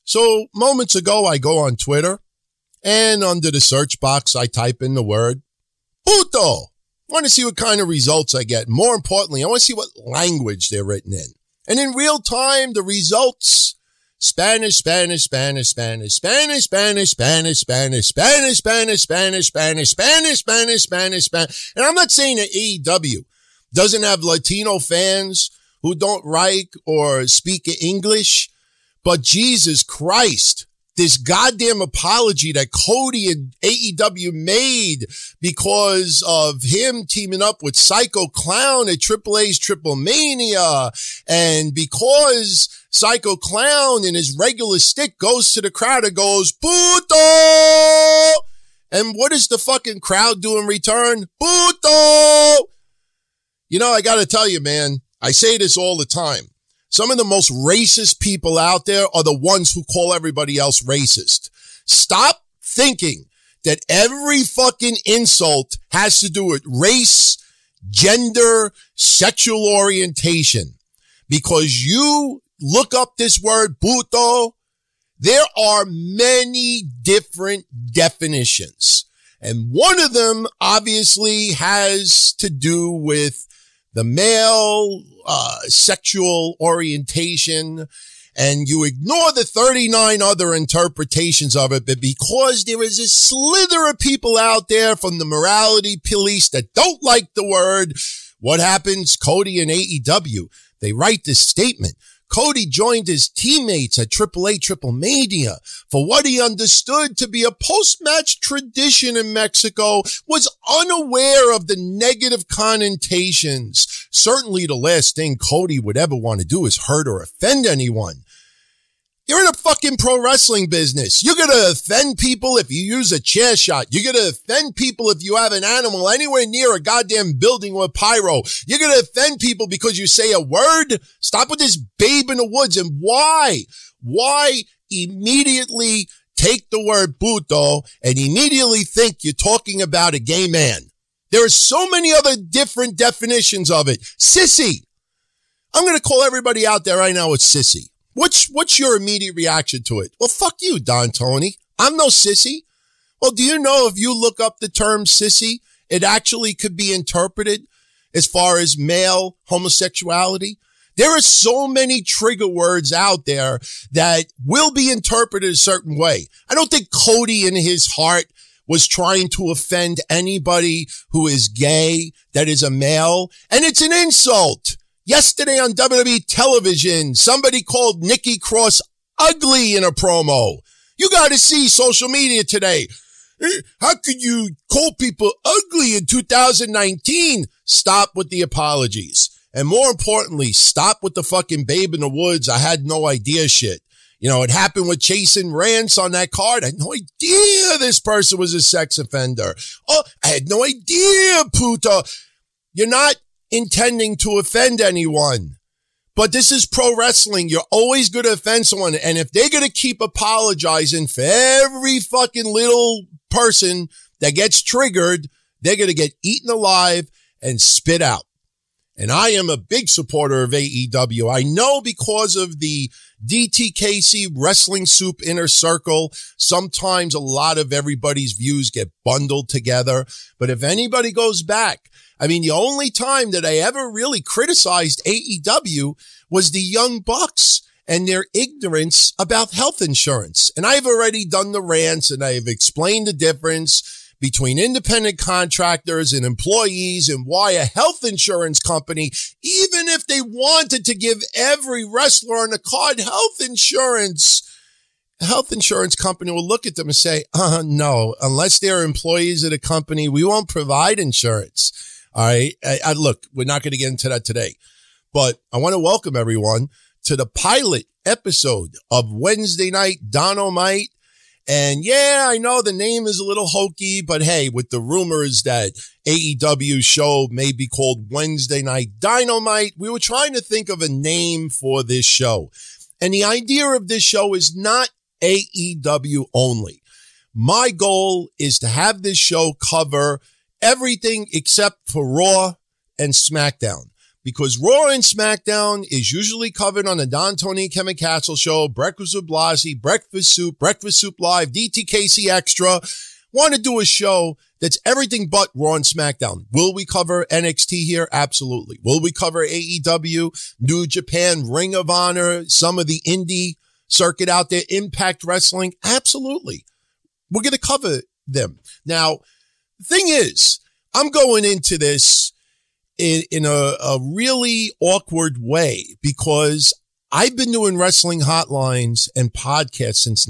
So moments ago, I go on Twitter, and under the search box, I type in the word puto. I want to see what kind of results I get. More importantly, I want to see what language they're written in. And in real time, the results, Spanish, Spanish, Spanish, Spanish, Spanish, Spanish, Spanish, Spanish, Spanish, Spanish, Spanish, Spanish, Spanish, Spanish, Spanish, Spanish. And I'm not saying that AEW doesn't have Latino fans who don't write or speak English, but Jesus Christ, this goddamn apology that Cody and AEW made because of him teaming up with Psycho Clown at AAA's Triple Mania, and because Psycho Clown in his regular stick goes to the crowd and goes, puto! And what does the fucking crowd do in return? Puto! You know, I gotta tell you, man, I say this all the time. Some of the most racist people out there are the ones who call everybody else racist. Stop thinking that every fucking insult has to do with race, gender, sexual orientation. Because you look up this word puto, there are many different definitions. And one of them obviously has to do with the male sexual orientation, and you ignore the 39 other interpretations of it, but because there is a slither of people out there from the morality police that don't like the word, what happens? Cody and AEW, they write this statement. Cody joined his teammates at AAA Triple Mania for what he understood to be a post-match tradition in Mexico, was unaware of the negative connotations. Certainly the last thing Cody would ever want to do is hurt or offend anyone. You're in a fucking pro wrestling business. You're going to offend people if you use a chair shot. You're going to offend people if you have an animal anywhere near a goddamn building with pyro. You're going to offend people because you say a word. Stop with this babe in the woods. And why? Why immediately take the word puto and immediately think you're talking about a gay man? There are so many other different definitions of it. Sissy. I'm going to call everybody out there right now with sissy. What's your immediate reaction to it? Well, fuck you, Don Tony. I'm no sissy. Well, do you know if you look up the term sissy, it actually could be interpreted as far as male homosexuality? There are so many trigger words out there that will be interpreted a certain way. I don't think Cody in his heart was trying to offend anybody who is gay, that is a male, and it's an insult. Yesterday on WWE television, somebody called Nikki Cross ugly in a promo. You got to see social media today. How could you call people ugly in 2019? Stop with the apologies. And more importantly, stop with the fucking babe in the woods. I had no idea shit. You know, it happened with Jason Rance on that card. I had no idea this person was a sex offender. Oh, I had no idea, puto. You're not intending to offend anyone. But this is pro wrestling. You're always going to offend someone. And if they're going to keep apologizing for every fucking little person that gets triggered, they're going to get eaten alive and spit out. And I am a big supporter of AEW. I know because of the DTKC Wrestling Soup Inner Circle, sometimes a lot of everybody's views get bundled together. But if anybody goes back, I mean, the only time that I ever really criticized AEW was the Young Bucks and their ignorance about health insurance. And I've already done the rants and I've explained the difference between independent contractors and employees and why a health insurance company, even if they wanted to give every wrestler on the card health insurance, a health insurance company will look at them and say, no, unless they're employees of the company, we won't provide insurance. All right. Look, we're not going to get into that today, but I want to welcome everyone to the pilot episode of Wednesday Night Dynamite. And yeah, I know the name is a little hokey, but hey, with the rumors that AEW show may be called Wednesday Night Dynamite, we were trying to think of a name for this show. And the idea of this show is not AEW only. My goal is to have this show cover everything except for Raw and SmackDown, because Raw and SmackDown is usually covered on the Don, Tony, and Kevin Castle show, Breakfast with Blassie, Breakfast Soup Live, DTKC Extra. Want to do a show that's everything but Raw and SmackDown. Will we cover NXT here? Absolutely. Will we cover AEW, New Japan, Ring of Honor, some of the indie circuit out there, Impact Wrestling? Absolutely. We're going to cover them. Now, the thing is, I'm going into this in a really awkward way because I've been doing wrestling hotlines and podcasts since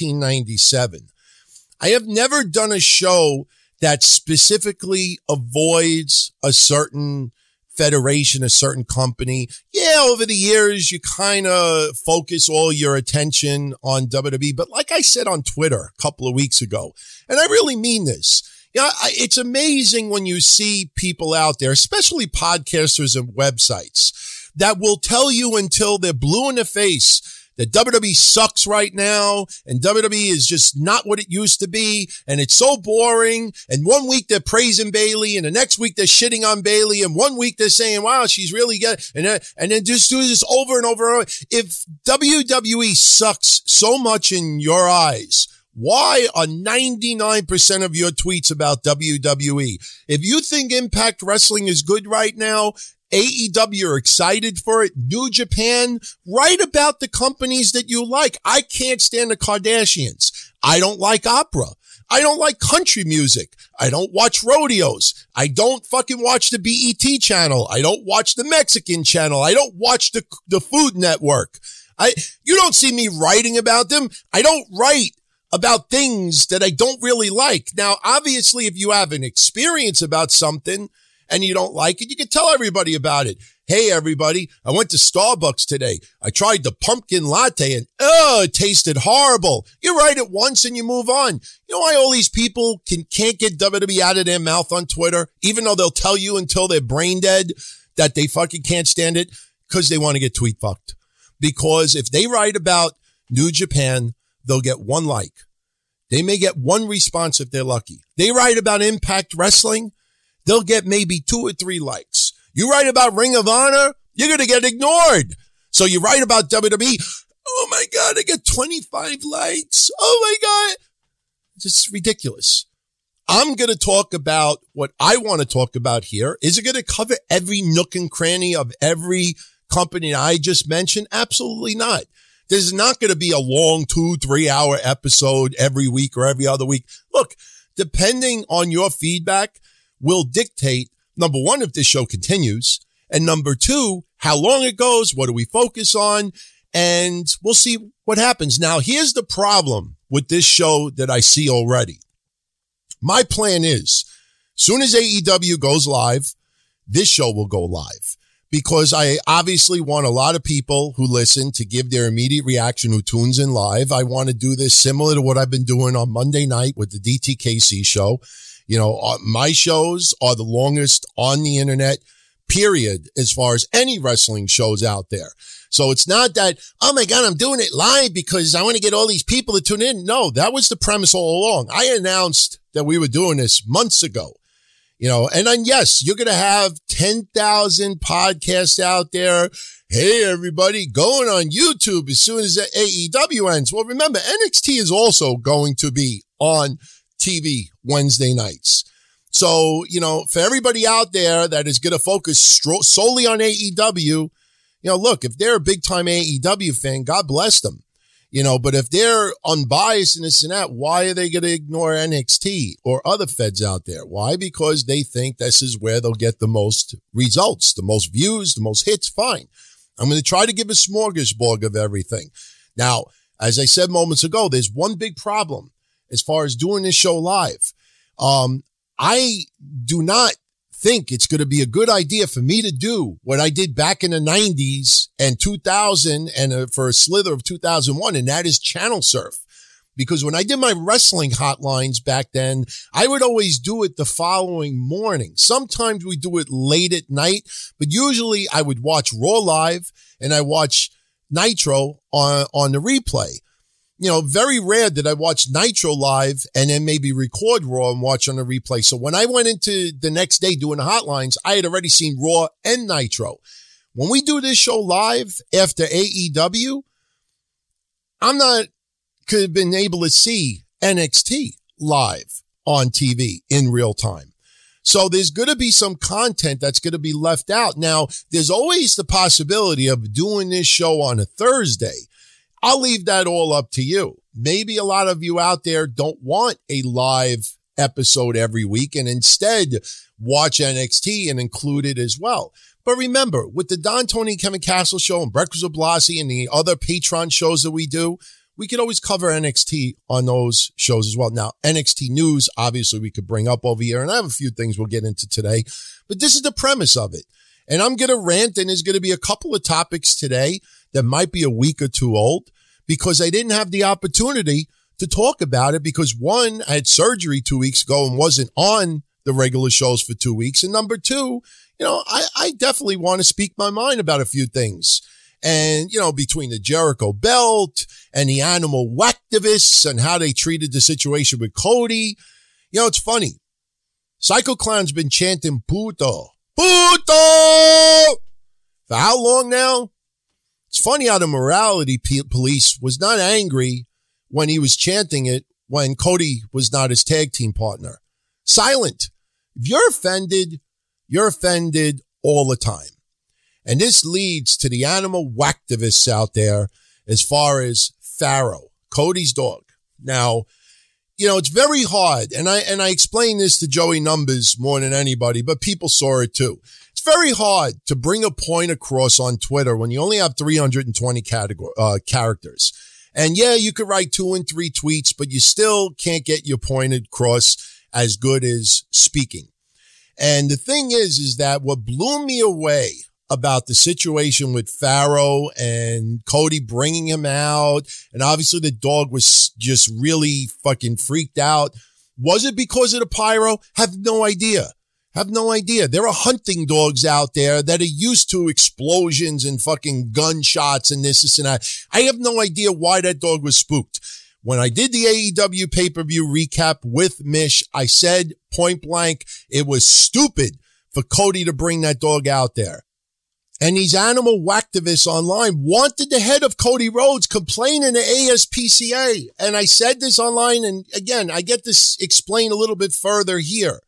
1997. I have never done a show that specifically avoids a certain federation, a certain company. Yeah, over the years, you kind of focus all your attention on WWE. But like I said on Twitter a couple of weeks ago, and I really mean this, it's amazing when you see people out there, especially podcasters and websites, that will tell you until they're blue in the face that WWE sucks right now and WWE is just not what it used to be and it's so boring. And one week they're praising Bayley and the next week they're shitting on Bayley and one week they're saying, wow, she's really good. And then just do this over and over and over. If WWE sucks so much in your eyes, why are 99% of your tweets about WWE? If you think Impact Wrestling is good right now, AEW are excited for it, New Japan, write about the companies that you like. I can't stand the Kardashians. I don't like opera. I don't like country music. I don't watch rodeos. I don't fucking watch the BET channel. I don't watch the Mexican channel. I don't watch the Food Network. You don't see me writing about them. I don't write about things that I don't really like. Now, obviously, if you have an experience about something and you don't like it, you can tell everybody about it. Hey, everybody, I went to Starbucks today. I tried the pumpkin latte and, it tasted horrible. You write it once and you move on. You know why all these people can't get WWE out of their mouth on Twitter, even though they'll tell you until they're brain dead that they fucking can't stand it? Because they want to get tweet fucked. Because if they write about New Japan, they'll get one like. They may get one response if they're lucky. They write about Impact Wrestling, they'll get maybe 2 or 3 likes. You write about Ring of Honor, you're going to get ignored. So you write about WWE, oh my God, I get 25 likes. Oh my God. It's ridiculous. I'm going to talk about what I want to talk about here. Is it going to cover every nook and cranny of every company I just mentioned? Absolutely not. There's not going to be a long 2-3 hour episode every week or every other week. Look, depending on your feedback will dictate, number one, if this show continues, and number two, how long it goes, what do we focus on, and we'll see what happens. Now, here's the problem with this show that I see already. My plan is, soon as AEW goes live, this show will go live. Because I obviously want a lot of people who listen to give their immediate reaction who tunes in live. I want to do this similar to what I've been doing on Monday night with the DTKC show. You know, my shows are the longest on the internet, period, as far as any wrestling shows out there. So it's not that, oh my God, I'm doing it live because I want to get all these people to tune in. No, that was the premise all along. I announced that we were doing this months ago. You know, and then, yes, you're going to have 10,000 podcasts out there. Hey, everybody, going on YouTube as soon as AEW ends. Well, remember, NXT is also going to be on TV Wednesday nights. So, you know, for everybody out there that is going to focus solely on AEW, you know, look, if they're a big time AEW fan, God bless them. You know, but if they're unbiased and this and that, why are they going to ignore NXT or other feds out there? Why? Because they think this is where they'll get the most results, the most views, the most hits. Fine. I'm going to try to give a smorgasbord of everything. Now, as I said moments ago, there's one big problem as far as doing this show live. I do not think it's going to be a good idea for me to do what I did back in the 90s and 2000 and for a slither of 2001, and that is channel surf. Because when I did my wrestling hotlines back then, I would always do it the following morning. Sometimes we do it late at night, but usually I would watch Raw live and I watch Nitro on the replay. very rare that I watch Nitro live and then maybe record Raw and watch on the replay. So when I went into the next day doing the hotlines, I had already seen Raw and Nitro. When we do this show live after AEW, I'm not could have been able to see NXT live on TV in real time. So there's going to be some content that's going to be left out. Now, there's always the possibility of doing this show on a Thursday. I'll leave that all up to you. Maybe a lot of you out there don't want a live episode every week and instead watch NXT and include it as well. But remember, with the Don, Tony, and Kevin Castle show and Breakfast with Blassie and the other Patreon shows that we do, we could always cover NXT on those shows as well. Now, NXT news, obviously, we could bring up over here, and I have a few things we'll get into today, but this is the premise of it. And I'm going to rant, and there's going to be a couple of topics today that might be a week or two old because I didn't have the opportunity to talk about it because, one, I had surgery 2 weeks ago and wasn't on the regular shows for 2 weeks. And number two, I definitely want to speak my mind about a few things. And, between the Jericho belt and the animal whacktivists and how they treated the situation with Cody, it's funny. Psycho Clown's been chanting puto, puto for how long now? It's funny how the morality police was not angry when he was chanting it when Cody was not his tag team partner. Silent. If you're offended all the time. And this leads to the animal whacktivists out there as far as Pharaoh, Cody's dog. Now, it's very hard, and I explained this to Joey Numbers more than anybody, but people saw it too. It's very hard to bring a point across on Twitter when you only have 320 characters. And yeah, you could write 2 and 3 tweets, but you still can't get your point across as good as speaking. And the thing is that what blew me away about the situation with Pharaoh and Cody bringing him out, and obviously the dog was just really fucking freaked out. Was it because of the pyro? Have no idea. There are hunting dogs out there that are used to explosions and fucking gunshots and this and that. I have no idea why that dog was spooked. When I did the AEW pay-per-view recap with Mish, I said point blank, it was stupid for Cody to bring that dog out there. And these animal whacktivists online wanted the head of Cody Rhodes complaining to ASPCA. And I said this online, and again, I get this explained a little bit further here.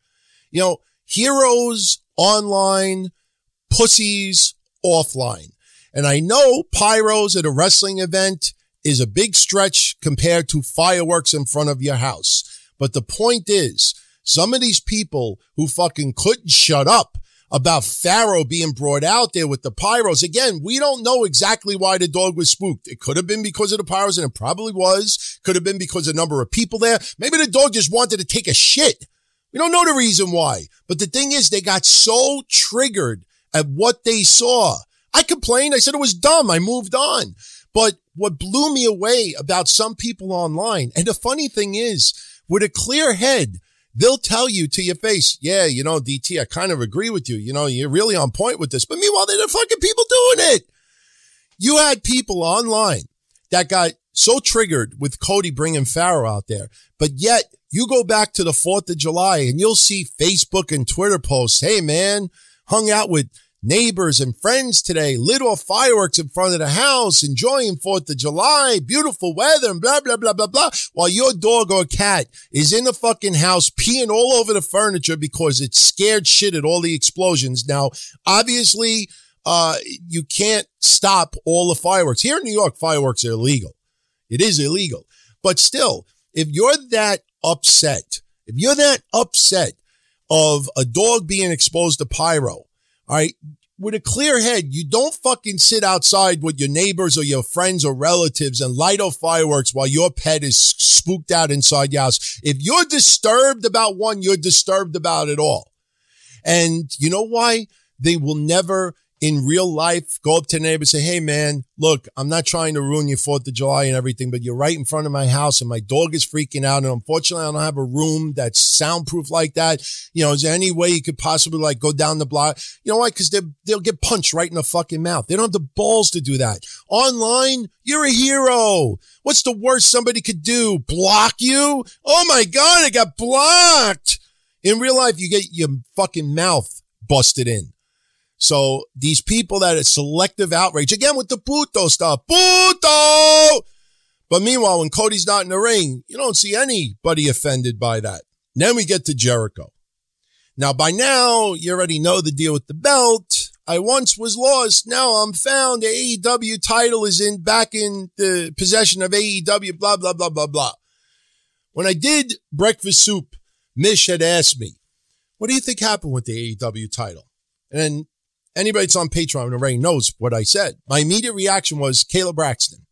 Heroes online, pussies offline. And I know pyros at a wrestling event is a big stretch compared to fireworks in front of your house. But the point is, some of these people who fucking couldn't shut up about Pharaoh being brought out there with the pyros. Again, we don't know exactly why the dog was spooked. It could have been because of the pyros, and it probably was. Could have been because of the number of people there. Maybe the dog just wanted to take a shit. We don't know the reason why. But the thing is, they got so triggered at what they saw. I complained. I said it was dumb. I moved on. But what blew me away about some people online, and the funny thing is, with a clear head, they'll tell you to your face, yeah, DT, I kind of agree with you. You're really on point with this. But meanwhile, they're the fucking people doing it. You had people online that got so triggered with Cody bringing Pharaoh out there. But yet, you go back to the 4th of July and you'll see Facebook and Twitter posts. Hey, man, hung out with neighbors and friends today, lit off fireworks in front of the house, enjoying 4th of July, beautiful weather, and blah, blah, blah, blah, blah, while your dog or cat is in the fucking house peeing all over the furniture because it's scared shit at all the explosions. Now, obviously, you can't stop all the fireworks. Here in New York, fireworks are illegal. It is illegal. But still, if you're that upset of a dog being exposed to pyro, all right, with a clear head, you don't fucking sit outside with your neighbors or your friends or relatives and light off fireworks while your pet is spooked out inside your house. If you're disturbed about one, you're disturbed about it all. And you know why? They will never in real life, go up to the neighbor and say, hey, man, look, I'm not trying to ruin your 4th of July and everything, but you're right in front of my house and my dog is freaking out. And unfortunately, I don't have a room that's soundproof like that. You know, is there any way you could possibly like go down the block? You know why? Because they'll get punched right in the fucking mouth. They don't have the balls to do that. Online, you're a hero. What's the worst somebody could do? Block you? Oh my God, I got blocked. In real life, you get your fucking mouth busted in. So these people that are selective outrage, again with the puto stuff, puto! But meanwhile, when Cody's not in the ring, you don't see anybody offended by that. Then we get to Jericho. Now, by now, you already know the deal with the belt. I once was lost. Now I'm found. The AEW title is back in the possession of AEW, blah, blah, blah, blah, blah. When I did Breakfast Soup, Mish had asked me, what do you think happened with the AEW title? And anybody that's on Patreon already knows what I said. My immediate reaction was Kayla Braxton.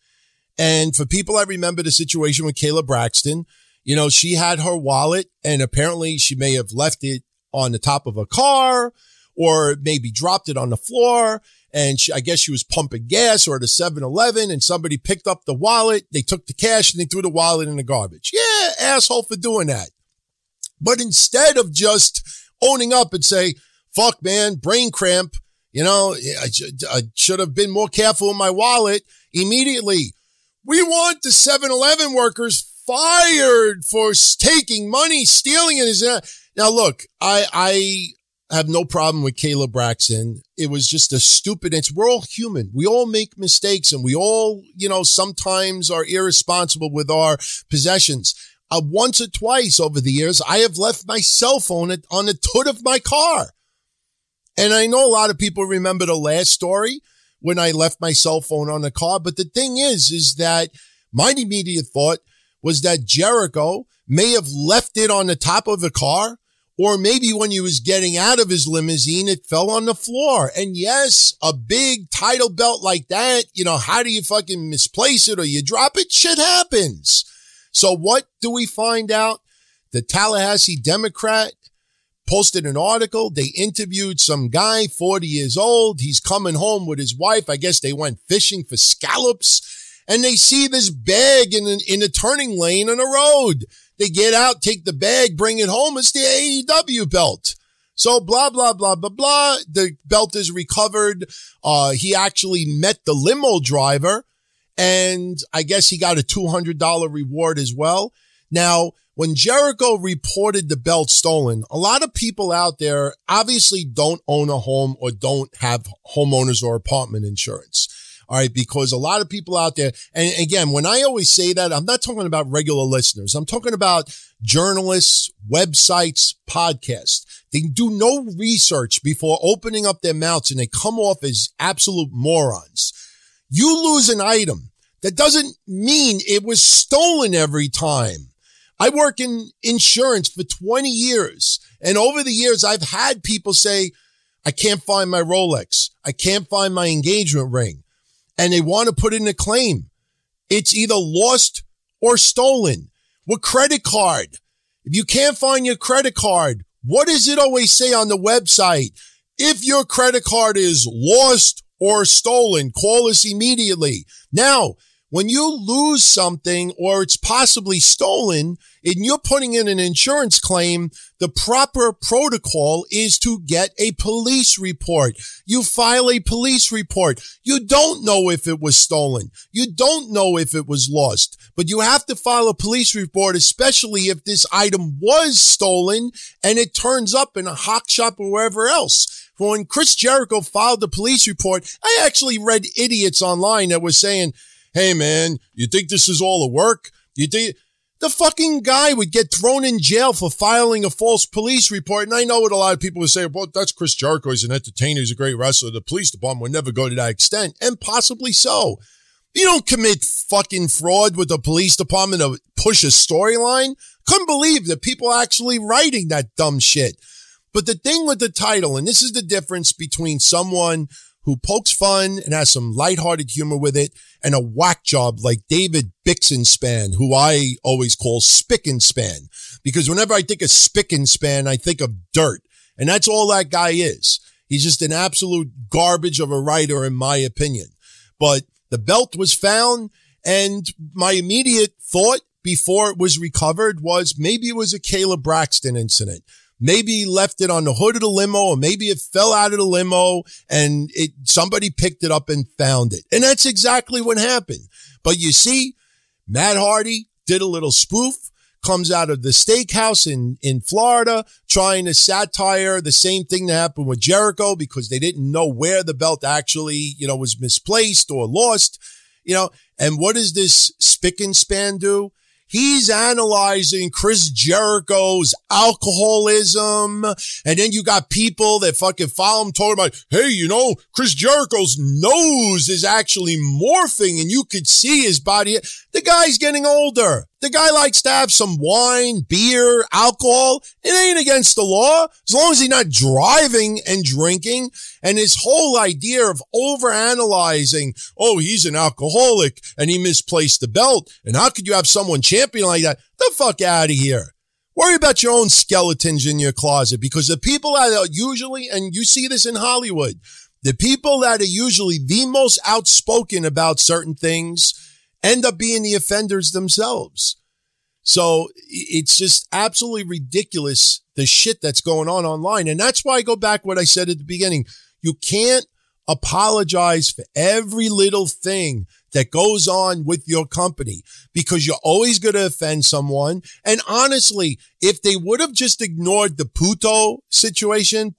And for people that remember the situation with Kayla Braxton, you know, she had her wallet and apparently she may have left it on the top of a car or maybe dropped it on the floor. And I guess she was pumping gas or at a 7-Eleven and somebody picked up the wallet. They took the cash and they threw the wallet in the garbage. Yeah, asshole for doing that. But instead of just owning up and say, fuck, man, brain cramp. You know, I should have been more careful with my wallet. Immediately, we want the 7-Eleven workers fired for taking money, stealing it. Now, look, I have no problem with Kayla Braxton. It was just a stupid. We're all human. We all make mistakes and we all, you know, sometimes are irresponsible with our possessions. Once or twice over the years, I have left my cell phone on the hood of my car. And I know a lot of people remember the last story when I left my cell phone on the car. But the thing is that my immediate thought was that Jericho may have left it on the top of the car, or maybe when he was getting out of his limousine, it fell on the floor. And yes, a big title belt like that, you know, how do you fucking misplace it or you drop it? Shit happens. So what do we find out? The Tallahassee Democrat posted an article. They interviewed some guy, 40 years old. He's coming home with his wife. I guess they went fishing for scallops and they see this bag in a turning lane on a road. They get out, take the bag, bring it home. It's the AEW belt. So blah, blah, blah, blah, blah. The belt is recovered. He actually met the limo driver and I guess he got a $200 reward as well. Now, when Jericho reported the belt stolen, a lot of people out there obviously don't own a home or don't have homeowners or apartment insurance. All right. Because a lot of people out there, and again, when I always say that, I'm not talking about regular listeners. I'm talking about journalists, websites, podcasts. They do no research before opening up their mouths and they come off as absolute morons. You lose an item. That doesn't mean it was stolen every time. I work in insurance for 20 years. And over the years, I've had people say, I can't find my Rolex. I can't find my engagement ring. And they want to put in a claim. It's either lost or stolen. With credit card. If you can't find your credit card, what does it always say on the website? If your credit card is lost or stolen, call us immediately. Now, when you lose something or it's possibly stolen and you're putting in an insurance claim, the proper protocol is to get a police report. You file a police report. You don't know if it was stolen. You don't know if it was lost, but you have to file a police report, especially if this item was stolen and it turns up in a hock shop or wherever else. When Chris Jericho filed the police report, I actually read idiots online that were saying, hey man, you think this is all a work? You think the fucking guy would get thrown in jail for filing a false police report? And I know what a lot of people would say, well, that's Chris Jericho. He's an entertainer. He's a great wrestler. The police department would never go to that extent, and possibly so. You don't commit fucking fraud with the police department to push a storyline. Couldn't believe that people are actually writing that dumb shit. But the thing with the title, and this is the difference between someone who pokes fun and has some lighthearted humor with it, and a whack job like David Bixenspan, who I always call Spick and Span. Because whenever I think of Spick and Span, I think of dirt. And that's all that guy is. He's just an absolute garbage of a writer, in my opinion. But the belt was found, and my immediate thought before it was recovered was maybe it was a Caleb Braxton incident. Maybe he left it on the hood of the limo, or maybe it fell out of the limo and somebody picked it up and found it. And that's exactly what happened. But you see, Matt Hardy did a little spoof, comes out of the steakhouse in Florida, trying to satire the same thing that happened with Jericho because they didn't know where the belt actually, was misplaced or lost, and what does this spick and span do? He's analyzing Chris Jericho's alcoholism. And then you got people that fucking follow him talking about, hey, Chris Jericho's nose is actually morphing and you could see his body. The guy's getting older. The guy likes to have some wine, beer, alcohol. It ain't against the law as long as he's not driving and drinking. And his whole idea of overanalyzing, oh, he's an alcoholic and he misplaced the belt. And how could you have someone champion like that? The fuck out of here. Worry about your own skeletons in your closet, because the people that are usually, and you see this in Hollywood, the people that are usually the most outspoken about certain things end up being the offenders themselves. So it's just absolutely ridiculous, the shit that's going on online. And that's why I go back to what I said at the beginning. You can't apologize for every little thing that goes on with your company, because you're always going to offend someone. And honestly, if they would have just ignored the Puto situation,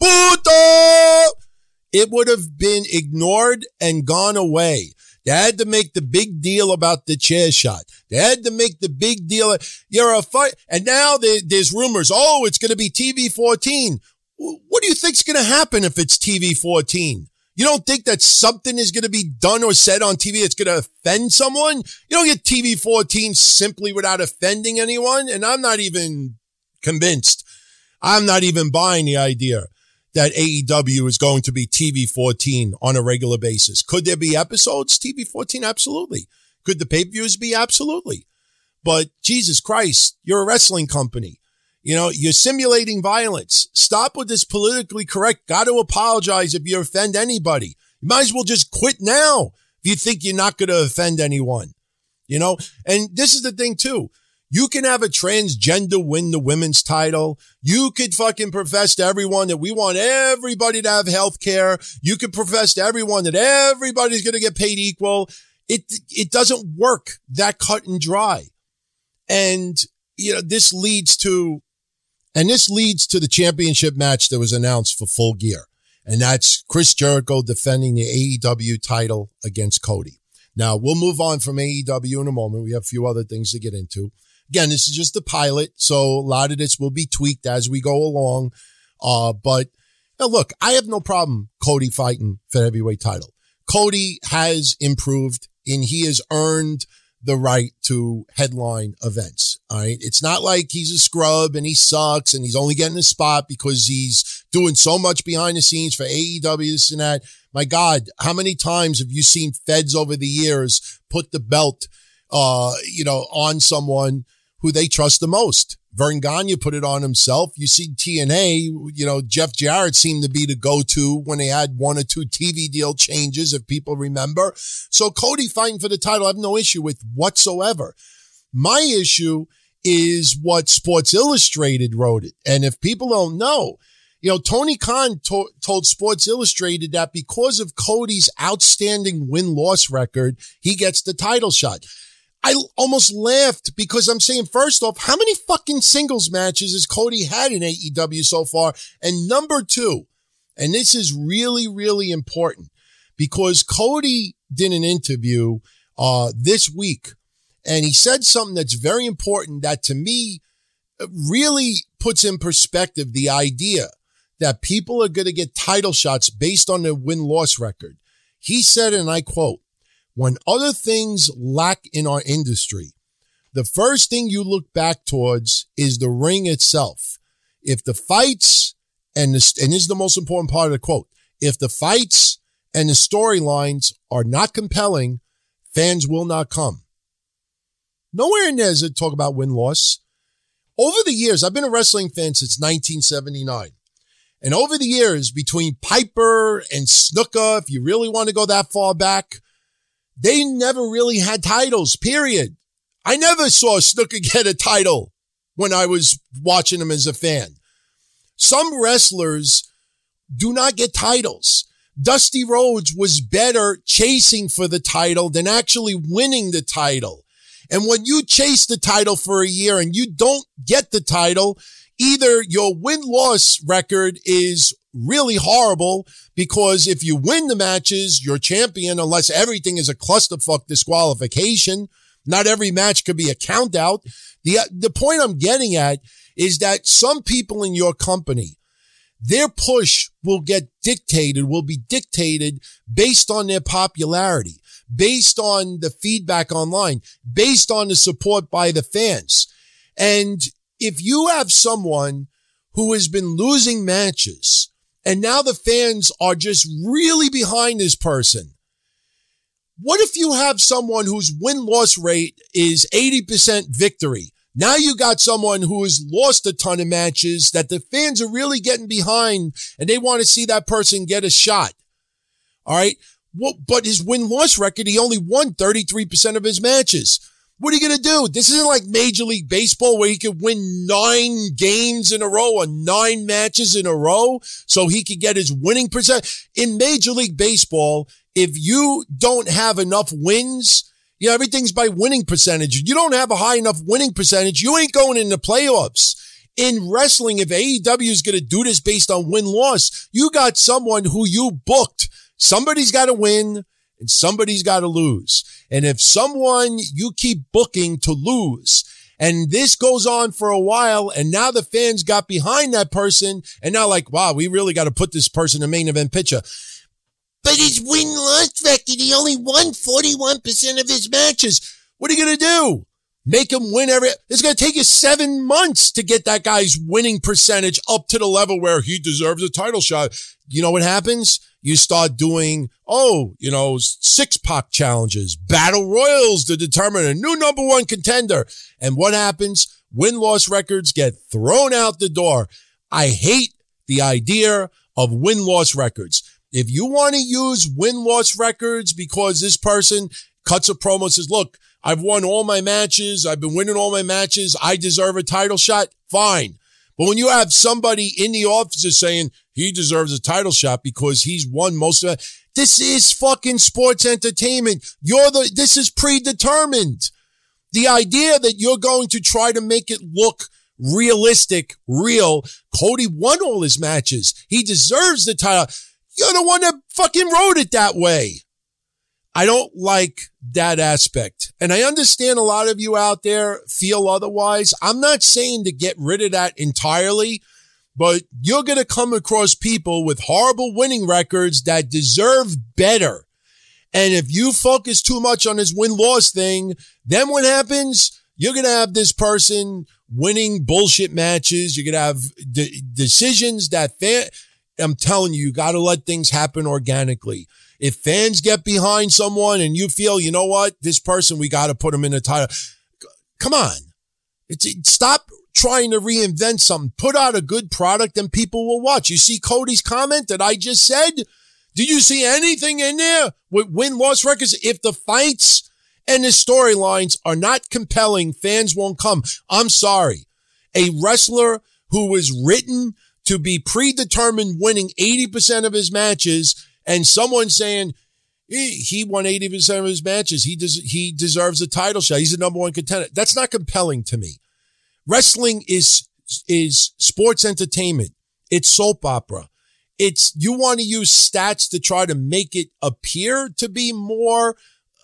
it would have been ignored and gone away. They had to make the big deal about the chair shot. They had to make the big deal. You're a fight. And now there's rumors. Oh, it's going to be TV-14. What do you think's going to happen if it's TV-14? You don't think that something is going to be done or said on TV that's going to offend someone? You don't get TV-14 simply without offending anyone. And I'm not even convinced. I'm not even buying the idea that AEW is going to be TV-14 on a regular basis. Could there be episodes? TV-14? Absolutely. Could the pay-per-views be? Absolutely. But Jesus Christ, you're a wrestling company. You're simulating violence. Stop with this politically correct. Got to apologize if you offend anybody. You might as well just quit now if you think you're not going to offend anyone. And this is the thing too. You can have a transgender win the women's title. You could fucking profess to everyone that we want everybody to have health care. You could profess to everyone that everybody's going to get paid equal. It doesn't work that cut and dry. And, this leads to the championship match that was announced for Full Gear. And that's Chris Jericho defending the AEW title against Cody. Now, we'll move on from AEW in a moment. We have a few other things to get into. Again, this is just the pilot, so a lot of this will be tweaked as we go along. But now look, I have no problem Cody fighting for the heavyweight title. Cody has improved and he has earned the right to headline events. All right. It's not like he's a scrub and he sucks and he's only getting a spot because he's doing so much behind the scenes for AEW, this and that. My God, how many times have you seen feds over the years put the belt, on someone who they trust the most? Vern Gagne put it on himself. You see TNA, Jeff Jarrett seemed to be the go-to when they had one or two TV deal changes, if people remember. So Cody fighting for the title, I have no issue with whatsoever. My issue is what Sports Illustrated wrote it. And if people don't know, Tony Khan told Sports Illustrated that because of Cody's outstanding win-loss record, he gets the title shot. I almost laughed because I'm saying, first off, how many fucking singles matches has Cody had in AEW so far? And number two, and this is really, really important, because Cody did an interview this week, and he said something that's very important that to me really puts in perspective the idea that people are going to get title shots based on their win-loss record. He said, and I quote, "When other things lack in our industry, the first thing you look back towards is the ring itself. If the fights and this is the most important part of the quote, if the fights and the storylines are not compelling, fans will not come." Nowhere in there does it talk about win-loss. Over the years, I've been a wrestling fan since 1979. And over the years, between Piper and Snuka, if you really want to go that far back, they never really had titles, period. I never saw Snuka get a title when I was watching him as a fan. Some wrestlers do not get titles. Dusty Rhodes was better chasing for the title than actually winning the title. And when you chase the title for a year and you don't get the title, either your win-loss record is really horrible, because if you win the matches, you're champion, unless everything is a clusterfuck disqualification. Not every match could be a count out. The point I'm getting at is that some people in your company, their push will be dictated based on their popularity, based on the feedback online, based on the support by the fans. And if you have someone who has been losing matches and now the fans are just really behind this person, what if you have someone whose win-loss rate is 80% victory? Now you got someone who has lost a ton of matches that the fans are really getting behind and they want to see that person get a shot. All right. Well, but his win-loss record, he only won 33% of his matches. What are you going to do? This isn't like Major League Baseball where he could win 9 games in a row or 9 matches in a row so he could get his winning percent. In Major League Baseball, if you don't have enough wins, everything's by winning percentage. You don't have a high enough winning percentage, you ain't going in the playoffs. In wrestling, if AEW is going to do this based on win-loss, you got someone who you booked. Somebody's got to win and somebody's got to lose. And if someone you keep booking to lose, and this goes on for a while, and now the fans got behind that person, and now like, wow, we really got to put this person in the main event picture. But his win-loss record, he only won 41% of his matches. What are you going to do? Make him win it's going to take you 7 months to get that guy's winning percentage up to the level where he deserves a title shot. You know what happens? You start doing, 6-pack challenges, battle royals to determine a new number one contender. And what happens? Win-loss records get thrown out the door. I hate the idea of win-loss records. If you want to use win-loss records because this person cuts a promo and says, look, I've won all my matches. I've been winning all my matches. I deserve a title shot. Fine. But when you have somebody in the office saying he deserves a title shot because he's won most of it, this is fucking sports entertainment. This is predetermined. The idea that you're going to try to make it look realistic, real. Cody won all his matches. He deserves the title. You're the one that fucking wrote it that way. I don't like that aspect. And I understand a lot of you out there feel otherwise. I'm not saying to get rid of that entirely, but you're going to come across people with horrible winning records that deserve better. And if you focus too much on this win-loss thing, then what happens? You're going to have this person winning bullshit matches. You're going to have decisions that I'm telling you, you got to let things happen organically. If fans get behind someone and you feel, you know what, this person, we got to put him in a title. Come on. Stop trying to reinvent something. Put out a good product and people will watch. You see Cody's comment that I just said? Did you see anything in there with win-loss records? If the fights and the storylines are not compelling, fans won't come. I'm sorry. A wrestler who was written to be predetermined winning 80% of his matches, and someone saying he won 80% of his matches, he deserves a title shot. He's the number one contender. That's not compelling to me. Wrestling is sports entertainment. It's soap opera. You want to use stats to try to make it appear to be more,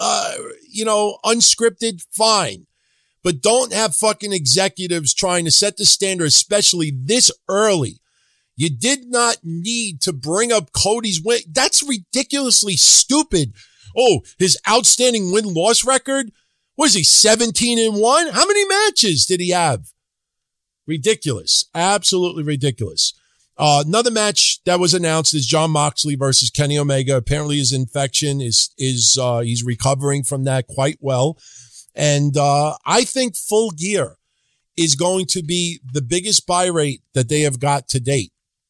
unscripted. Fine. But don't have fucking executives trying to set the standard, especially this early. You did not need to bring up Cody's win. That's ridiculously stupid. Oh, his outstanding win-loss record? Was he 17-1? How many matches did he have? Ridiculous. Absolutely ridiculous. Another match that was announced is Jon Moxley versus Kenny Omega. Apparently his infection he's recovering from that quite well. And I think Full Gear is going to be the biggest buy rate that they have got to date.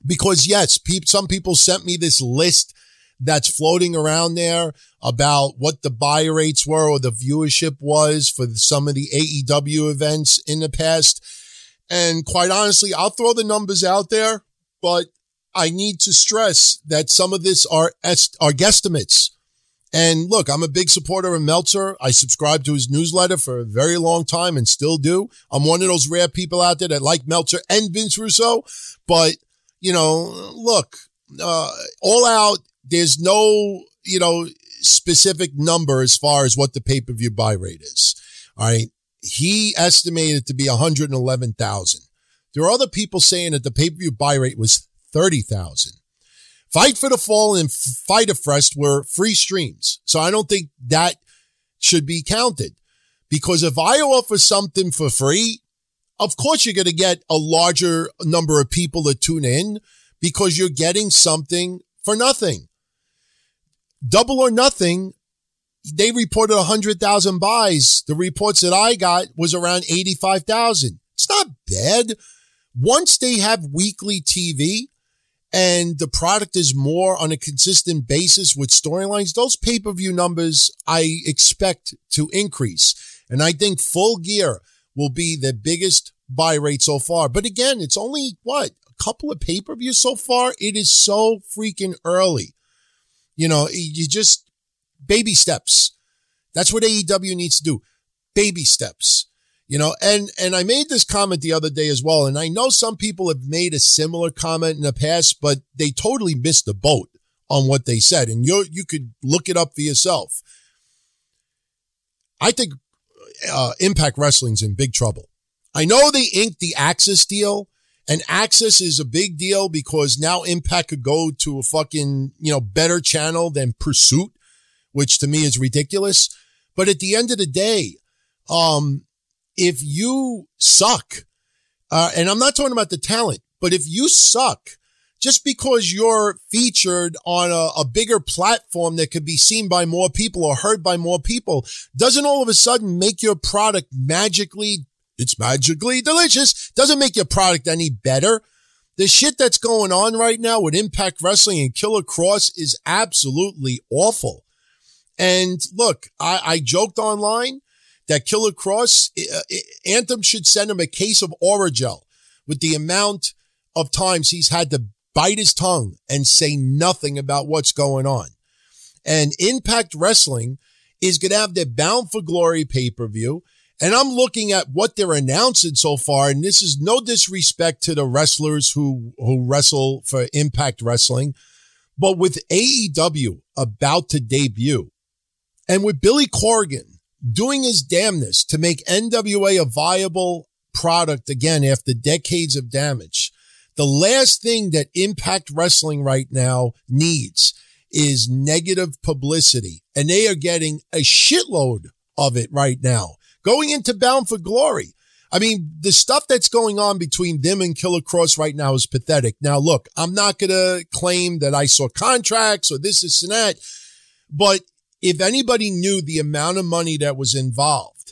Because yes, some people sent me this list that's floating around there about what the buy rates were or the viewership was for some of the AEW events in the past. And quite honestly, I'll throw the numbers out there, but I need to stress that some of this are guesstimates. And look, I'm a big supporter of Meltzer. I subscribed to his newsletter for a very long time and still do. I'm one of those rare people out there that like Meltzer and Vince Russo. But, look, all out, there's no, specific number as far as what the pay-per-view buy rate is. All right. He estimated to be 111,000. There are other people saying that the pay-per-view buy rate was 30,000. Fight for the Fallen and Fighter Fest were free streams. So I don't think that should be counted. Because if I offer something for free, of course you're going to get a larger number of people to tune in because you're getting something for nothing. Double or Nothing, they reported 100,000 buys. The reports that I got was around 85,000. It's not bad. Once they have weekly TV and the product is more on a consistent basis with storylines, those pay-per-view numbers I expect to increase. And I think Full Gear will be the biggest buy rate so far. But again, it's only, a couple of pay-per-views so far? It is so freaking early. You just baby steps. That's what AEW needs to do. Baby steps. And I made this comment the other day as well. And I know some people have made a similar comment in the past, but they totally missed the boat on what they said. And you could look it up for yourself. I think Impact Wrestling's in big trouble. I know they inked the Access deal, and Access is a big deal because now Impact could go to a fucking, better channel than Pursuit, which to me is ridiculous. But at the end of the day, if you suck, and I'm not talking about the talent, but if you suck, just because you're featured on a bigger platform that could be seen by more people or heard by more people, doesn't all of a sudden make your product magically delicious. Doesn't make your product any better. The shit that's going on right now with Impact Wrestling and Killer Kross is absolutely awful. And look, I joked online that Killer Kross, Anthem should send him a case of Oragel with the amount of times he's had to bite his tongue and say nothing about what's going on. And Impact Wrestling is going to have their Bound for Glory pay-per-view. And I'm looking at what they're announcing so far, and this is no disrespect to the wrestlers who wrestle for Impact Wrestling, but with AEW about to debut, and with Billy Corgan doing his damnness to make NWA a viable product again after decades of damage, the last thing that Impact Wrestling right now needs is negative publicity, and they are getting a shitload of it right now. Going into Bound for Glory. I mean, the stuff that's going on between them and Killer Kross right now is pathetic. Now, look, I'm not going to claim that I saw contracts or this and that, but if anybody knew the amount of money that was involved,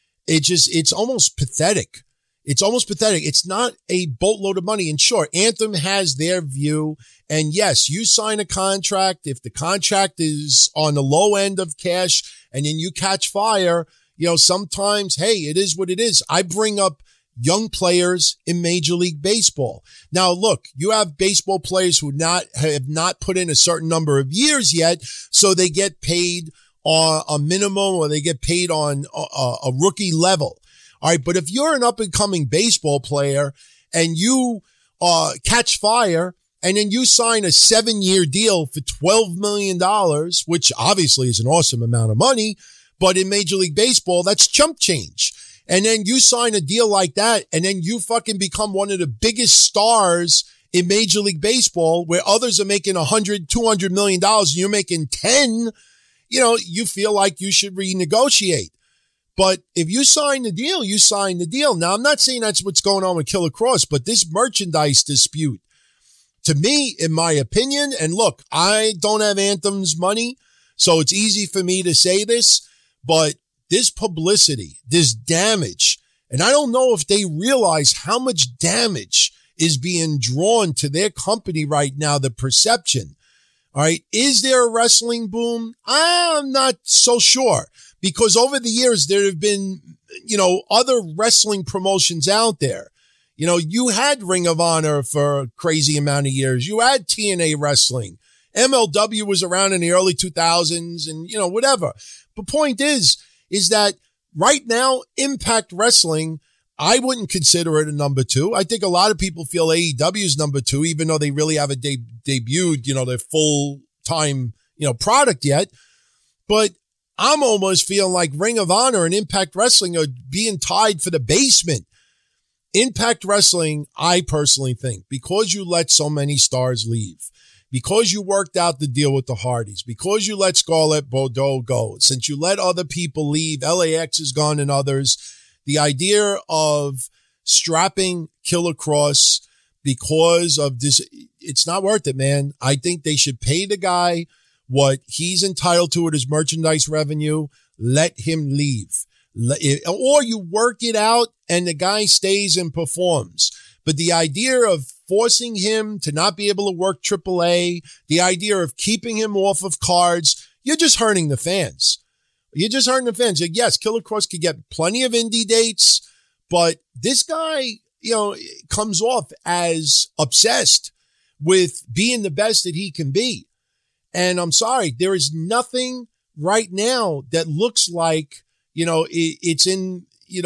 it's almost pathetic. It's almost pathetic. It's not a boatload of money. And sure, Anthem has their view. And yes, you sign a contract. If the contract is on the low end of cash and then you catch fire, sometimes, hey, it is what it is. I bring up young players in Major League Baseball. Now, look, you have baseball players who have not put in a certain number of years yet, so they get paid on a minimum or they get paid on a rookie level. All right, but if you're an up-and-coming baseball player and you catch fire and then you sign a 7-year deal for $12 million, which obviously is an awesome amount of money, but in Major League Baseball, that's chump change. And then you sign a deal like that, and then you fucking become one of the biggest stars in Major League Baseball, where others are making $100, $200 million, and you're making 10, you feel like you should renegotiate. But if you sign the deal, you sign the deal. Now, I'm not saying that's what's going on with Killer Kross, but this merchandise dispute, to me, in my opinion, and look, I don't have Anthem's money, so it's easy for me to say this, but this publicity, this damage, and I don't know if they realize how much damage is being drawn to their company right now, the perception. All right. Is there a wrestling boom? I'm not so sure, because over the years, there have been, other wrestling promotions out there. You had Ring of Honor for a crazy amount of years. You had TNA Wrestling. MLW was around in the early 2000s and, whatever. But point is that right now, Impact Wrestling, I wouldn't consider it a number two. I think a lot of people feel AEW is number two, even though they really haven't debuted, their full-time, product yet. But I'm almost feeling like Ring of Honor and Impact Wrestling are being tied for the basement. Impact Wrestling, I personally think, because you let so many stars leave, because you worked out the deal with the Hardys, because you let Scarlett Bordeaux go, since you let other people leave, LAX is gone and others, the idea of strapping Killer Kross because of this, it's not worth it, man. I think they should pay the guy what he's entitled to at his merchandise revenue. Let him leave. Or you work it out and the guy stays and performs. But the idea of forcing him to not be able to work AAA, the idea of keeping him off of cards, you're just hurting the fans. You're just hurting the fans. Yes, Killer Kross could get plenty of indie dates, but this guy, comes off as obsessed with being the best that he can be. And I'm sorry, there is nothing right now that looks like, it's in,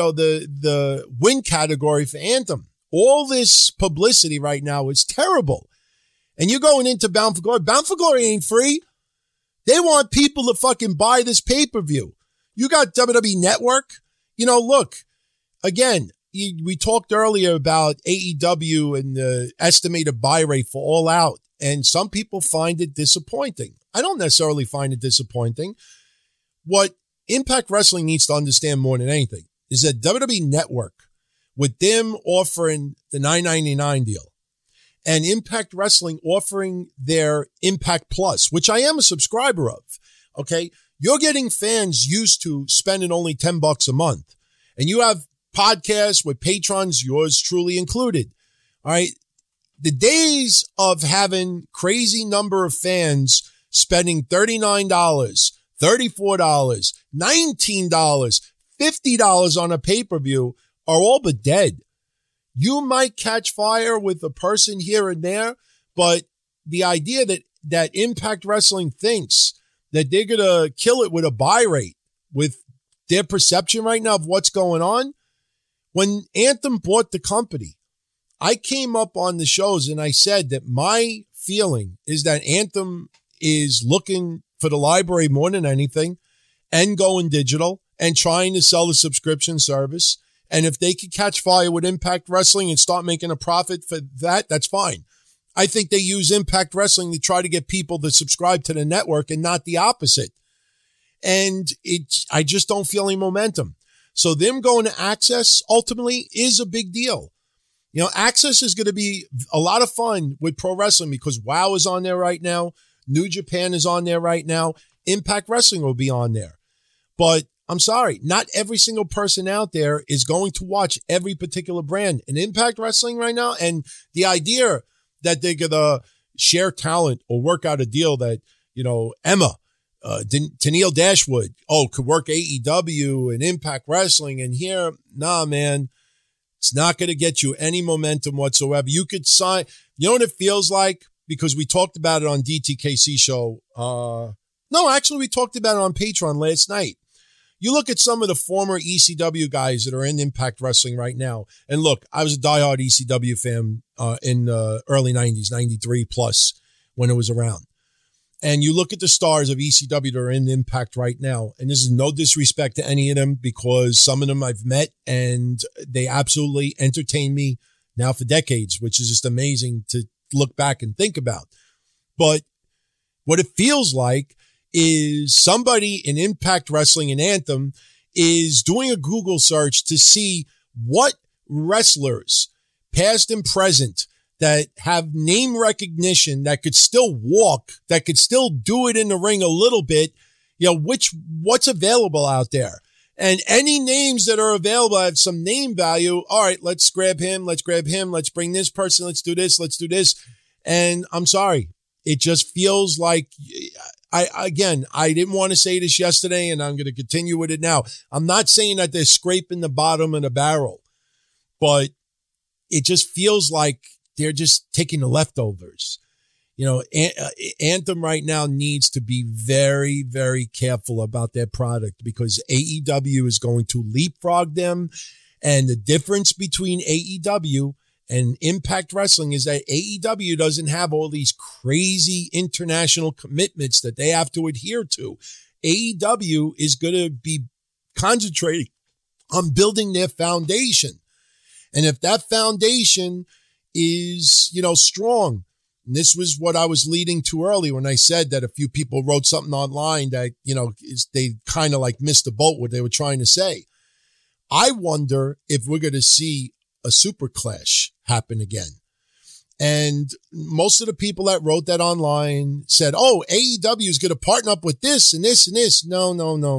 the win category for Anthem. All this publicity right now is terrible. And you're going into Bound for Glory. Bound for Glory ain't free. They want people to fucking buy this pay-per-view. You got WWE Network. Look, again, we talked earlier about AEW and the estimated buy rate for All Out. And some people find it disappointing. I don't necessarily find it disappointing. What Impact Wrestling needs to understand more than anything is that WWE Network, with them offering the $9.99 deal and Impact Wrestling offering their Impact Plus, which I am a subscriber of, okay, you're getting fans used to spending only $10 a month. And you have podcasts with patrons, yours truly included. All right. The days of having crazy number of fans spending $39, $34, $19, $50 on a pay-per-view are all but dead. You might catch fire with a person here and there, but the idea that Impact Wrestling thinks that they're going to kill it with a buy rate, with their perception right now of what's going on. When Anthem bought the company, I came up on the shows and I said that my feeling is that Anthem is looking for the library more than anything and going digital and trying to sell the subscription service. And if they could catch fire with Impact Wrestling and start making a profit for that, that's fine. I think they use Impact Wrestling to try to get people to subscribe to the network and not the opposite. And I just don't feel any momentum. So them going to Access ultimately is a big deal. Access is going to be a lot of fun with pro wrestling because WOW is on there right now. New Japan is on there right now. Impact Wrestling will be on there. But I'm sorry, not every single person out there is going to watch every particular brand. And Impact Wrestling right now, and the idea that they're going to share talent or work out a deal that, Emma, Tennille Dashwood, could work AEW and Impact Wrestling. And here, nah, man, it's not going to get you any momentum whatsoever. You could sign, what it feels like? Because we talked about it on DTKC show. No, actually, we talked about it on Patreon last night. You look at some of the former ECW guys that are in Impact Wrestling right now. And look, I was a diehard ECW fan in the early 90s, 93 plus when it was around. And you look at the stars of ECW that are in Impact right now, and this is no disrespect to any of them because some of them I've met and they absolutely entertain me now for decades, which is just amazing to look back and think about. But what it feels like is somebody in Impact Wrestling and Anthem is doing a Google search to see what wrestlers, past and present, that have name recognition, that could still walk, that could still do it in the ring a little bit, what's available out there. And any names that are available have some name value. All right, let's grab him. Let's grab him. Let's bring this person. Let's do this. Let's do this. And I'm sorry. It just feels like I didn't want to say this yesterday and I'm going to continue with it now. I'm not saying that they're scraping the bottom of the barrel, but it just feels like they're just taking the leftovers. You know, Anthem right now needs to be very, very careful about their product because AEW is going to leapfrog them. And the difference between AEW and Impact Wrestling is that AEW doesn't have all these crazy international commitments that they have to adhere to. AEW is going to be concentrating on building their foundation. And if that foundation is, strong, and this was what I was leading to early when I said that a few people wrote something online that, they kind of like missed the boat what they were trying to say. I wonder if we're going to see a super clash happen again. And most of the people that wrote that online said, oh, AEW is going to partner up with this and this and this. No.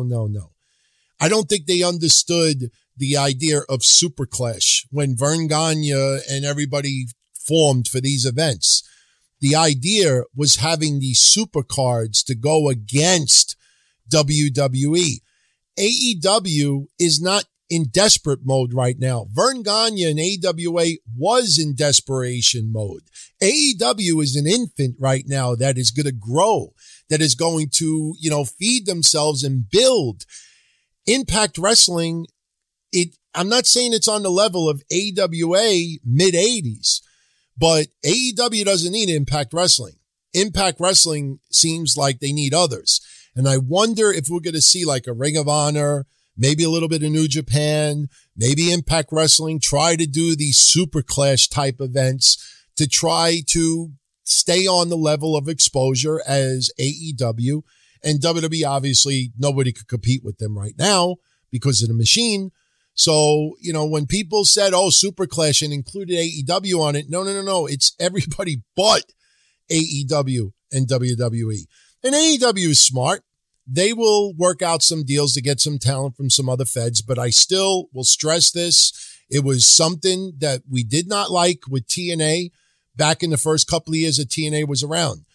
I don't think they understood the idea of super clash when Verne Gagne and everybody formed for these events. The idea was having these super cards to go against WWE. AEW is not in desperate mode right now. Verne Gagne and AWA was in desperation mode. AEW is an infant right now that is going to grow, that is going to, feed themselves and build. Impact Wrestling, I'm not saying it's on the level of AWA mid-80s, but AEW doesn't need Impact Wrestling. Impact Wrestling seems like they need others. And I wonder if we're going to see like a Ring of Honor, maybe a little bit of New Japan, maybe Impact Wrestling try to do these super clash type events to try to stay on the level of exposure as AEW. And WWE, obviously, nobody could compete with them right now because of the machine. So, when people said, oh, Super Clash and included AEW on it, no. It's everybody but AEW and WWE. And AEW is smart. They will work out some deals to get some talent from some other feds, but I still will stress this. It was something that we did not like with TNA back in the first couple of years that TNA was around.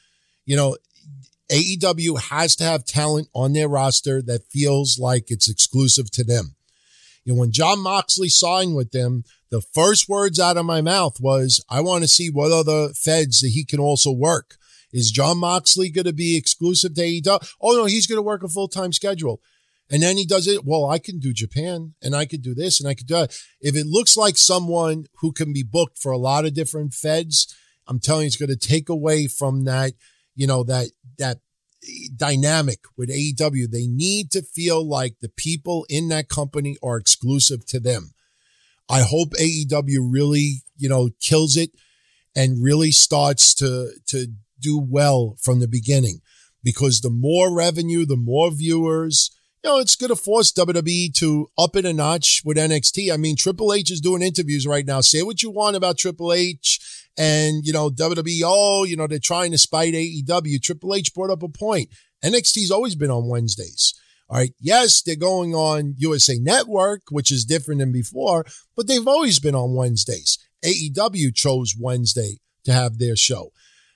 AEW has to have talent on their roster that feels like it's exclusive to them. When Jon Moxley signed with them, the first words out of my mouth was, I want to see what other feds that he can also work. Is Jon Moxley going to be exclusive to AEW? Oh, no, he's going to work a full-time schedule. And then he does it. Well, I can do Japan and I could do this and I could do that. If it looks like someone who can be booked for a lot of different feds, I'm telling you, it's going to take away from that, that dynamic with AEW. They need to feel like the people in that company are exclusive to them. I hope AEW really, kills it and really starts to do well from the beginning, because the more revenue, the more viewers, it's going to force WWE to up it a notch with NXT. I mean, Triple H is doing interviews right now. Say what you want about Triple H and, WWE, they're trying to spite AEW. Triple H brought up a point. NXT's always been on Wednesdays. All right. Yes, they're going on USA Network, which is different than before, but they've always been on Wednesdays. AEW chose Wednesday to have their show.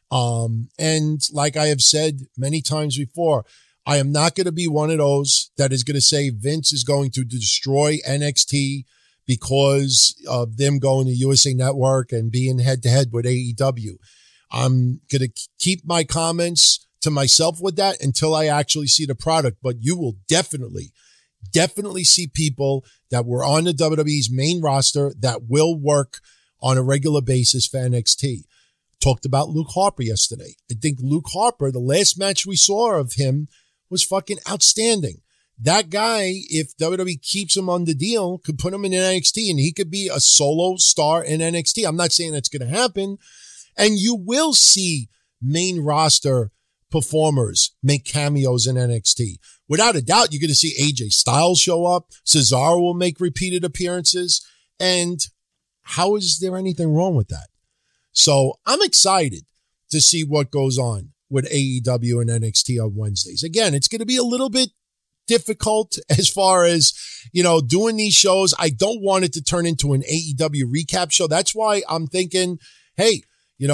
And like I have said many times before, I am not going to be one of those that is going to say Vince is going to destroy NXT because of them going to USA Network and being head to head with AEW. I'm going to keep my comments to myself with that until I actually see the product, but you will definitely see people that were on the WWE's main roster that will work on a regular basis for NXT. Talked about Luke Harper yesterday. I think Luke Harper, the last match we saw of him was fucking outstanding. That guy, if WWE keeps him on the deal, could put him in NXT and he could be a solo star in NXT. I'm not saying that's going to happen. And you will see main roster performers make cameos in NXT. Without a doubt, you're going to see AJ Styles show up. Cesaro will make repeated appearances. And how is there anything wrong with that? So I'm excited to see what goes on with AEW and NXT on Wednesdays. Again, it's going to be a little bit difficult as far as, doing these shows. I don't want it to turn into an AEW recap show. That's why I'm thinking, hey,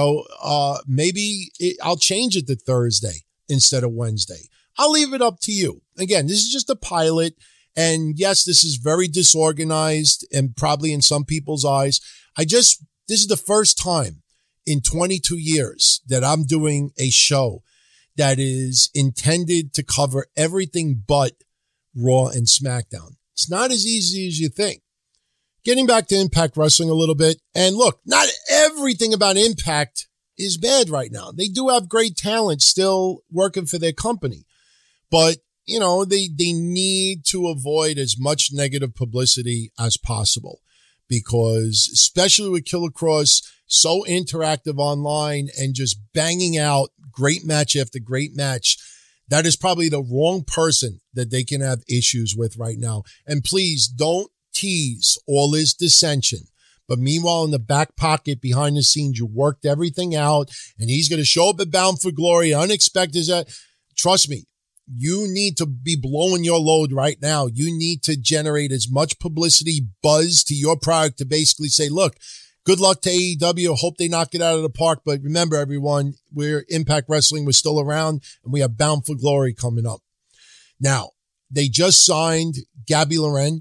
maybe I'll change it to Thursday instead of Wednesday. I'll leave it up to you. Again, this is just a pilot. And yes, this is very disorganized and probably in some people's eyes. This is the first time in 22 years that I'm doing a show that is intended to cover everything but Raw and SmackDown. It's not as easy as you think. Getting back to Impact Wrestling a little bit. And look, not everything about Impact is bad right now. They do have great talent still working for their company. But, they need to avoid as much negative publicity as possible. Because especially with Killer Kross, so interactive online and just banging out great match after great match, that is probably the wrong person that they can have issues with right now. And please don't tease all his dissension. But meanwhile, in the back pocket, behind the scenes, you worked everything out and he's going to show up at Bound for Glory. Unexpected as that. Trust me, you need to be blowing your load right now. You need to generate as much publicity buzz to your product to basically say, look, good luck to AEW. Hope they knock it out of the park. But remember, everyone, Impact Wrestling was still around and we have Bound for Glory coming up. Now, they just signed Gabby Loren.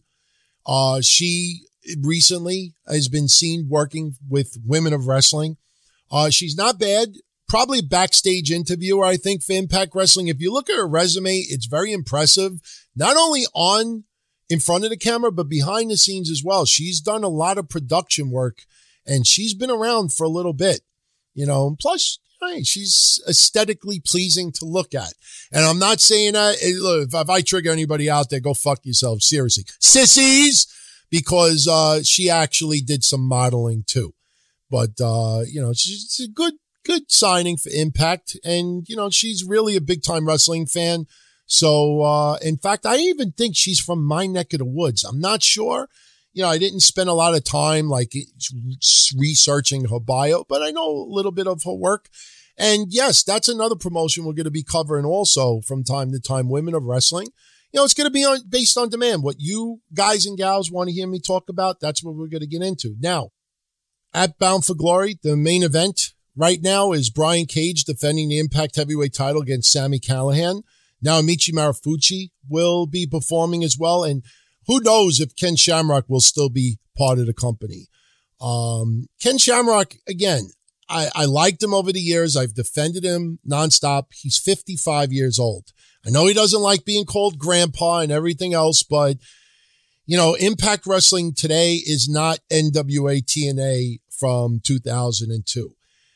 She recently has been seen working with Women of Wrestling. She's not bad. Probably a backstage interviewer, I think, for Impact Wrestling. If you look at her resume, it's very impressive. Not only in front of the camera, but behind the scenes as well. She's done a lot of production work and she's been around for a little bit, and plus, she's aesthetically pleasing to look at. And I'm not saying that, look, if I trigger anybody out there, go fuck yourself. Seriously. Sissies! Because, she actually did some modeling too. But, she's a good signing for Impact. And, she's really a big time wrestling fan. So, in fact, I even think she's from my neck of the woods. I'm not sure. I didn't spend a lot of time researching her bio, but I know a little bit of her work. And yes, that's another promotion we're going to be covering also from time to time, Women of Wrestling. It's going to be based on demand. What you guys and gals want to hear me talk about, that's what we're going to get into. Now, at Bound for Glory, the main event right now is Brian Cage defending the Impact Heavyweight title against Sami Callihan. Now, Michi Marufuji will be performing as well. And who knows if Ken Shamrock will still be part of the company. Ken Shamrock, again, I liked him over the years. I've defended him nonstop. He's 55 years old. I know he doesn't like being called grandpa and everything else, but, Impact Wrestling today is not NWA TNA from 2002.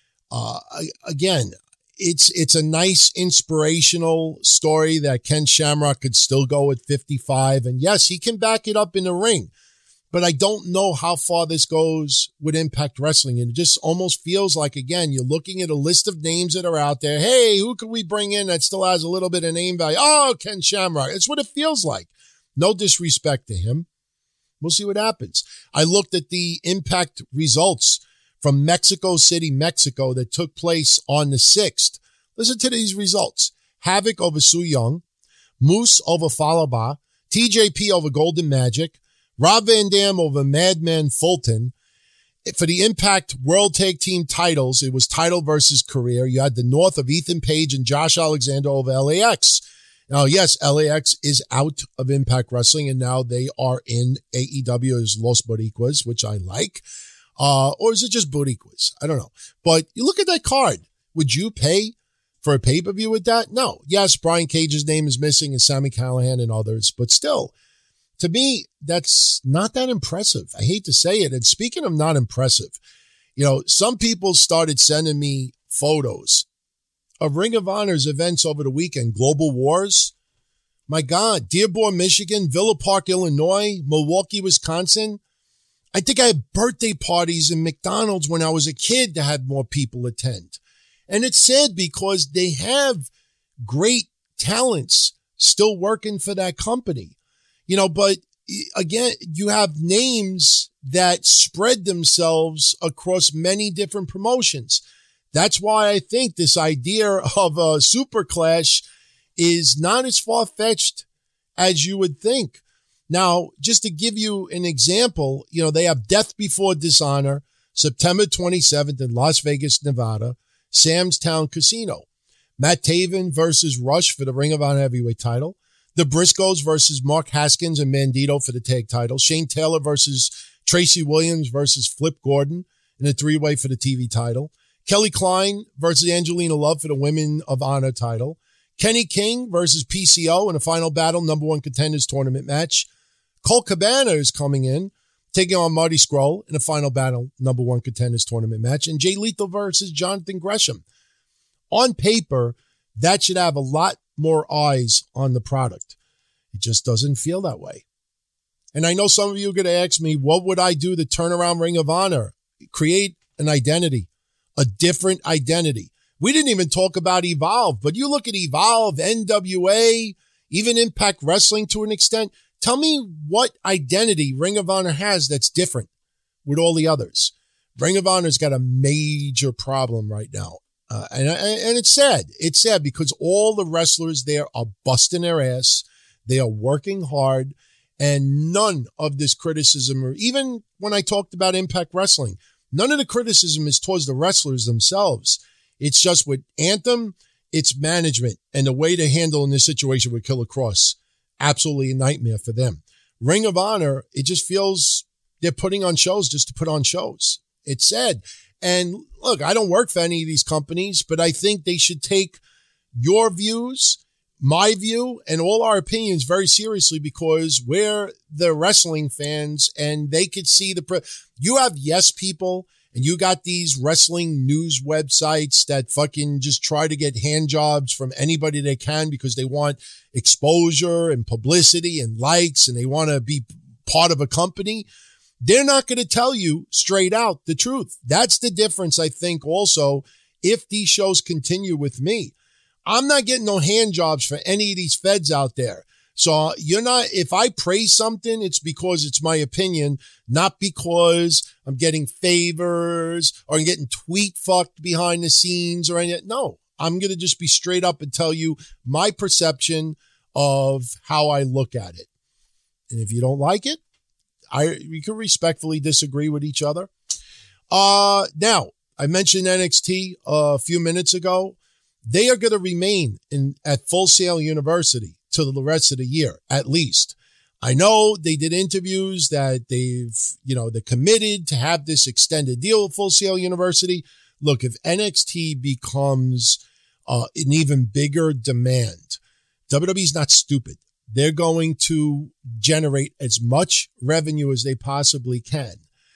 Again, it's a nice inspirational story that Ken Shamrock could still go at 55. And yes, he can back it up in the ring, but I don't know how far this goes with Impact Wrestling. And it just almost feels like, again, you're looking at a list of names that are out there. Hey, who can we bring in that still has a little bit of name value? Oh, Ken Shamrock. It's what it feels like. No disrespect to him. We'll see what happens. I looked at the Impact results from Mexico City, Mexico, that took place on the 6th. Listen to these results. Havoc over Su Yung, Moose over Falaba, TJP over Golden Magic, Rob Van Dam over Madman Fulton. For the Impact World Tag Team titles, it was title versus career. You had the North of Ethan Page and Josh Alexander over LAX. Now, yes, LAX is out of Impact Wrestling, and now they are in AEW as Los Boricuas, which I like. Or is it just Boricuas? I don't know. But you look at that card. Would you pay for a pay-per-view with that? No. Yes, Brian Cage's name is missing and Sami Callihan and others, but still, to me, that's not that impressive. I hate to say it. And speaking of not impressive, some people started sending me photos of Ring of Honor's events over the weekend. Global Wars. My God, Dearborn, Michigan, Villa Park, Illinois, Milwaukee, Wisconsin. I think I had birthday parties in McDonald's when I was a kid that had more people attend. And it's sad because they have great talents still working for that company. But again, you have names that spread themselves across many different promotions. That's why I think this idea of a super clash is not as far-fetched as you would think. Now, just to give you an example, they have Death Before Dishonor, September 27th in Las Vegas, Nevada, Sam's Town Casino. Matt Taven versus Rush for the Ring of Honor heavyweight title. The Briscoes versus Mark Haskins and Mandito for the tag title. Shane Taylor versus Tracy Williams versus Flip Gordon in a three-way for the TV title. Kelly Klein versus Angelina Love for the Women of Honor title. Kenny King versus PCO in a final battle, number one contenders tournament match. Colt Cabana is coming in, taking on Marty Scurll in a final battle, number one contenders tournament match. And Jay Lethal versus Jonathan Gresham. On paper, that should have a lot more eyes on the product. It just doesn't feel that way. And I know some of you are going to ask me, what would I do to turn around Ring of Honor? Create an identity, a different identity. We didn't even talk about Evolve, but you look at Evolve, NWA, even Impact Wrestling to an extent. Tell me what identity Ring of Honor has that's different with all the others. Ring of Honor's got a major problem right now. And it's sad. It's sad because all the wrestlers there are busting their ass. They are working hard, and none of this criticism, or even when I talked about Impact Wrestling, none of the criticism is towards the wrestlers themselves. It's just with Anthem, it's management and the way to handle in this situation with Killer Kross. Absolutely a nightmare for them. Ring of Honor, it just feels they're putting on shows just to put on shows. It's sad. And look, I don't work for any of these companies, but I think they should take your views, my view, and all our opinions very seriously because we're the wrestling fans and they could see you have yes people and you got these wrestling news websites that fucking just try to get hand jobs from anybody they can because they want exposure and publicity and likes and they want to be part of a company. They're not going to tell you straight out the truth. That's the difference, I think, also, if these shows continue with me. I'm not getting no hand jobs for any of these feds out there. So if I praise something, it's because it's my opinion, not because I'm getting favors or I'm getting tweet fucked behind the scenes or anything. No, I'm going to just be straight up and tell you my perception of how I look at it. And if you don't like it, we can respectfully disagree with each other. Now, I mentioned NXT a few minutes ago. They are going to remain at Full Sail University till the rest of the year, at least. I know they did interviews that they're committed to have this extended deal with Full Sail University. Look, if NXT becomes an even bigger demand, WWE's not stupid. They're going to generate as much revenue as they possibly can.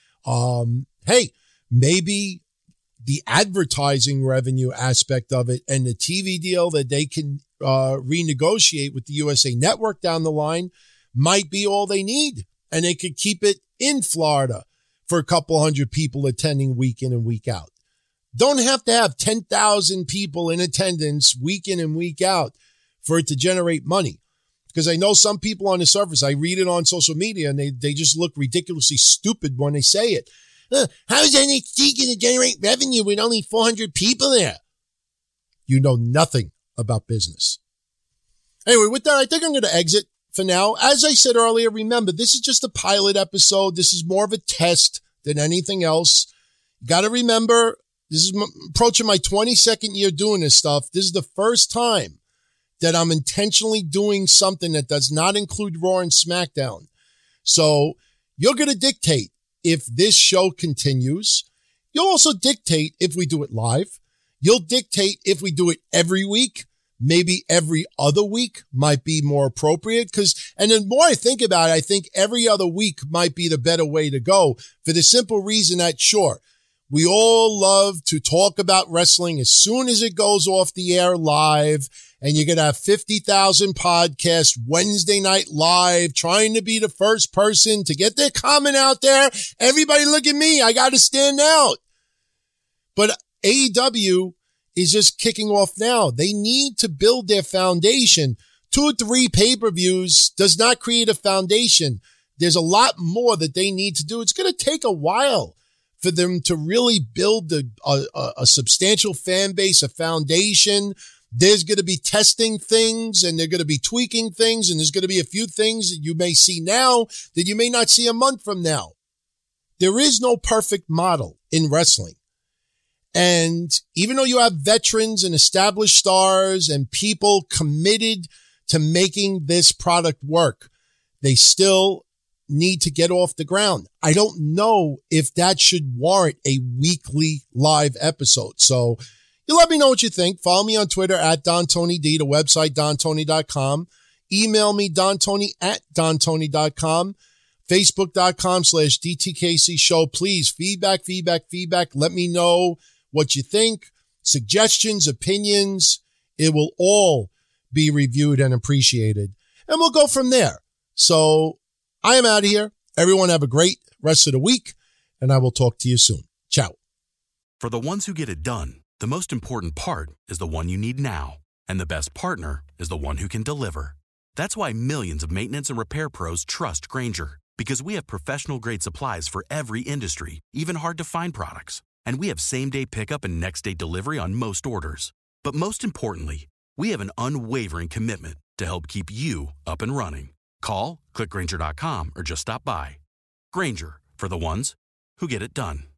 Hey, maybe the advertising revenue aspect of it and the TV deal that they can renegotiate with the USA Network down the line might be all they need. And they could keep it in Florida for a couple hundred people attending week in and week out. Don't have to have 10,000 people in attendance week in and week out for it to generate money. Because I know some people on the surface, I read it on social media, and they just look ridiculously stupid when they say it. How is NXT going to generate revenue with only 400 people there? You know nothing about business. Anyway, with that, I think I'm going to exit for now. As I said earlier, remember, this is just a pilot episode. This is more of a test than anything else. You got to remember, this is approaching my 22nd year doing this stuff. This is the first time that I'm intentionally doing something that does not include Raw and SmackDown. So you're going to dictate if this show continues. You'll also dictate if we do it live. You'll dictate if we do it every week. Maybe every other week might be more appropriate and the more I think about it, I think every other week might be the better way to go for the simple reason that, sure, we all love to talk about wrestling as soon as it goes off the air live, and you're going to have 50,000 podcasts Wednesday night live trying to be the first person to get their comment out there. Everybody look at me. I got to stand out. But AEW is just kicking off now. They need to build their foundation. 2 or 3 pay-per-views does not create a foundation. There's a lot more that they need to do. It's going to take a while for them to really build a substantial fan base, a foundation. There's going to be testing things and they're going to be tweaking things. And there's going to be a few things that you may see now that you may not see a month from now. There is no perfect model in wrestling. And even though you have veterans and established stars and people committed to making this product work, they still need to get off the ground. I don't know if that should warrant a weekly live episode. So you let me know what you think. Follow me on Twitter at DonTonyD, the website DonTony.com. Email me DonTony@DonTony.com. Facebook.com/DTKC show. Please, feedback. Let me know what you think, suggestions, opinions. It will all be reviewed and appreciated. And we'll go from there. So I am out of here. Everyone have a great rest of the week, and I will talk to you soon. Ciao. For the ones who get it done, the most important part is the one you need now. And the best partner is the one who can deliver. That's why millions of maintenance and repair pros trust Grainger, because we have professional-grade supplies for every industry, even hard-to-find products. And we have same-day pickup and next-day delivery on most orders. But most importantly, we have an unwavering commitment to help keep you up and running. Call, click Grainger.com, or just stop by. Grainger, for the ones who get it done.